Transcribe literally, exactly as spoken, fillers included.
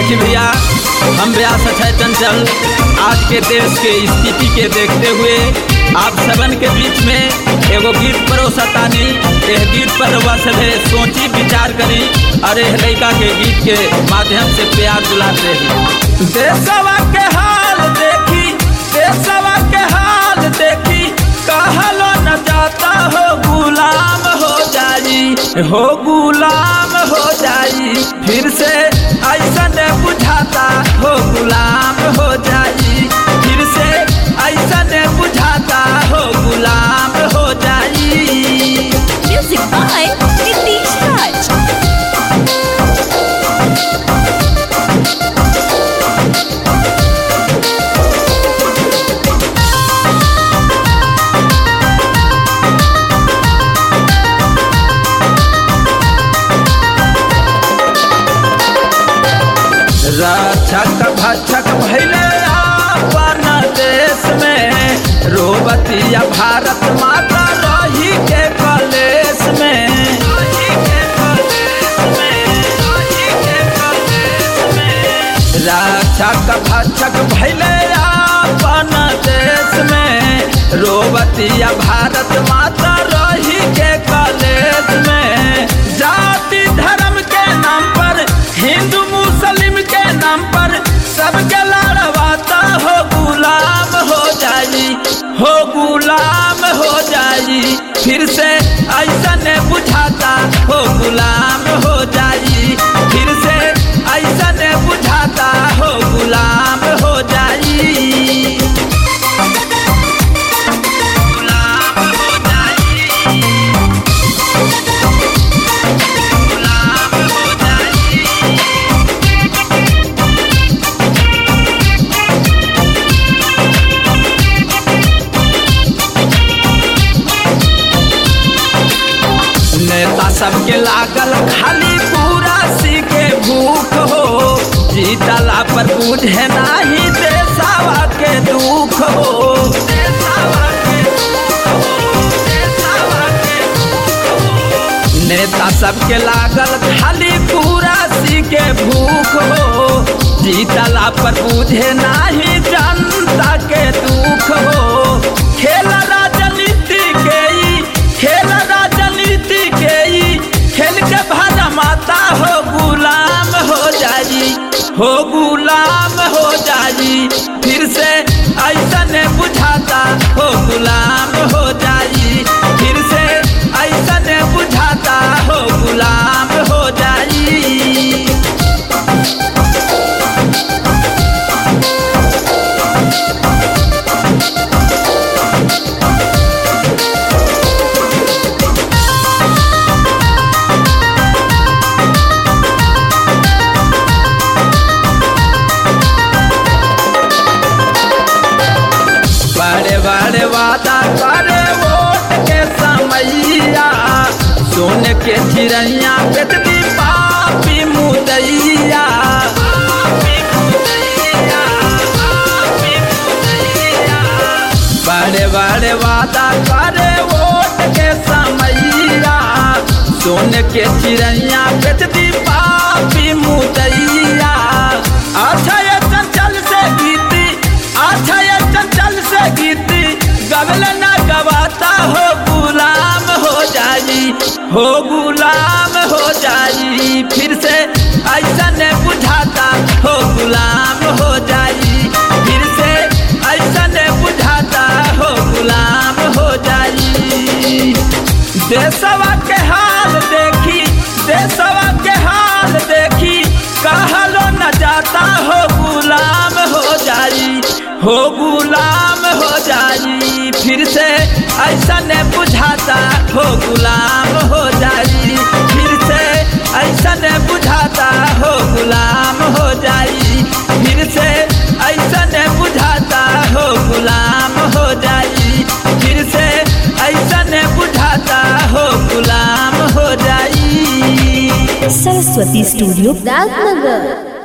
देखिए भैया, हम व्यास अक्षय चंचल आज के देश के स्थिति के देखते हुए आप सबन के बीच में एगो गीत परोसतानी। यह गीत पर वह सभे सोची विचार करी अरे लड़का के गीत के माध्यम से प्यार दुलाते हैं। देशवा के हाल देखी, देशवा के हाल देखी, कहलो न जाता हो गुलाम हो जाई, हो गुलाम हो जाई, फिर से ऐसा न बुझाता हो गुलाम हो जाई, फिर से ऐसा न बुझाता हो गुलाम हो जाई। Music by Nitish Raj. रक्षक भक्षक भैले अपन देश में, रोबतिया भारत माता रही के कलेश में, रक्षक भक्षक भैले अपन देश में, रोबतिया भारत माता रही के कलेश में। जाति धर्म के नाम पर, हिंदू मुस्लिम के नाम पर सबके लड़वाता हो गुलाम हो जाई, हो गुलाम हो जाई, फिर से ऐसा न बुझाता हो गुलाम हो जाई, फिर से ऐसा न बुझाता हो गुलाम हो जाई। नेता सबके लागल खाली पूरा सी के भूख हो, जीतला पर बुझे नाही देशवा के दुख हो, नेता सबके लागल खाली पूरा सी के भूख हो, जीतला पर बुझे नाही जनता के दुख हो। खेल राजनीति के ई, खेल राजनीति के ई, खेल के भरा माता हो गुलाम हो जाई, हो गुलाम हो जाई, फिर से ऐसा न बुझाता हो गुलाम हो जाई, फिर से ऐसा न बुझाता हो गुलाम हो जाई। बड़े बड़े वादा करे वोट के समैया, सोन के चिड़ैया बेचती पापी मुदैया, बड़े बड़े वादा करे वोट के समैया, सोन के चिड़ैया बेचती पापी मुदैया। अच्छा ये चंचल से गीती, अच्छा ये चंचल से गीती, गबल न गवाता हो गुलाम हो जाई, हो गुलाम हो जाई, फिर से ऐसा न बुझाता हो गुलाम हो जाई, फिर से ऐसा न बुझाता हो गुलाम हो जाई। देशवा के हाल देखी, देशवा के हाल देखी, कहलो न जाता हो गुलाम हो जाई, हो गुलाम हो जाई, फिर से ऐसा न बुझाता हो गुलाम हो जाई, फिर से ऐसा न बुझाता हो गुलाम हो जाई, फिर से ऐसा न बुझाता हो गुलाम हो जाई, फिर से ऐसा न बुझाता हो गुलाम हो जाई। सरस्वती स्टूडियो, दादनगर।